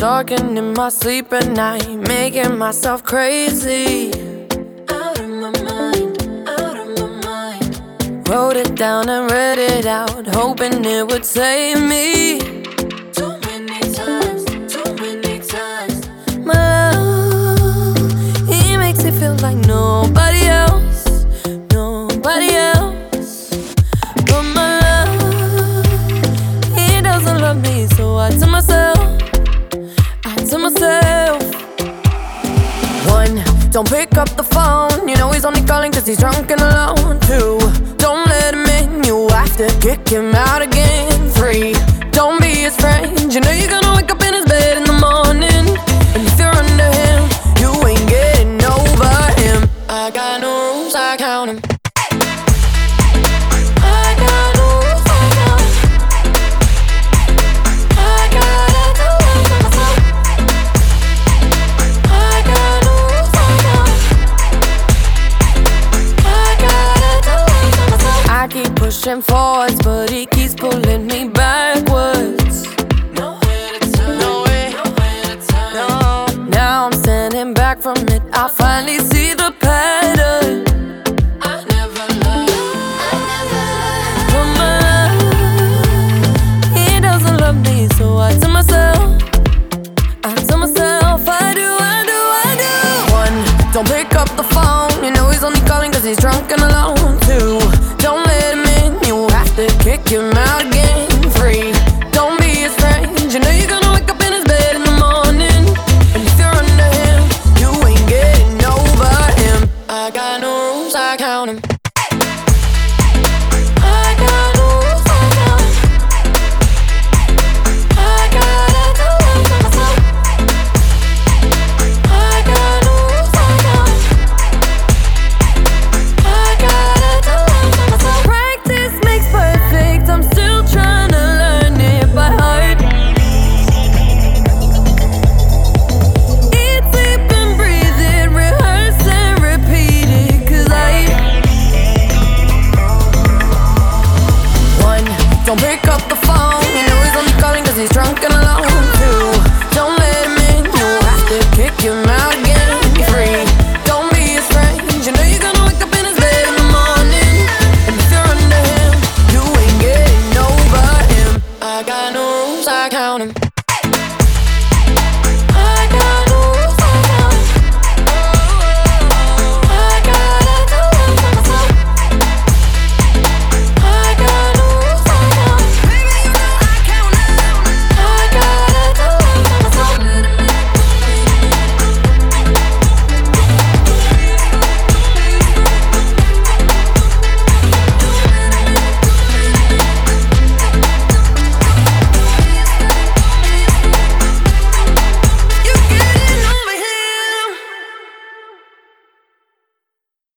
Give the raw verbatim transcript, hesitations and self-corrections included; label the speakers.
Speaker 1: talking in my sleep at night, making myself crazy.
Speaker 2: Out of my mind, out of my mind.
Speaker 1: Wrote it down and read it out, hoping it would save me.
Speaker 2: Too many times, too many times.
Speaker 1: My love, he makes me feel like nobody else, nobody else. But my love, he doesn't love me, so I tell myself, I tell myself. One, don't pick up the phone, you know he's only calling cause he's drunk and alone. Two, don't let him in, you have to kick him out again. Three, don't be his friend, you know you're gonna wake up in his bed in the morning. And if you're under him, you ain't getting over him. I got no rules, I count him. I got no rules, I count him. I gotta do it for myself. I got no rules, I count him. I gotta do it for myself. I keep pushing forwards, but he keeps pulling me backwards.
Speaker 2: Nowhere to turn,
Speaker 1: No way,
Speaker 2: nowhere to turn.
Speaker 1: no. Now I'm standing back from it, I finally see the pattern.
Speaker 2: I never loved, I never loved.
Speaker 1: But my love, he doesn't love me, so I tell myself, I tell myself, I do, I do, I do. One, don't pick up the phone, you know he's only calling cause he's drunk and alone. Two, don't let him in, you have to kick him out again. Three, don't be his friend, you know you're gonna wake up in his bed in the morning. And if you're under him, you ain't getting over him. I got no rules, I count him.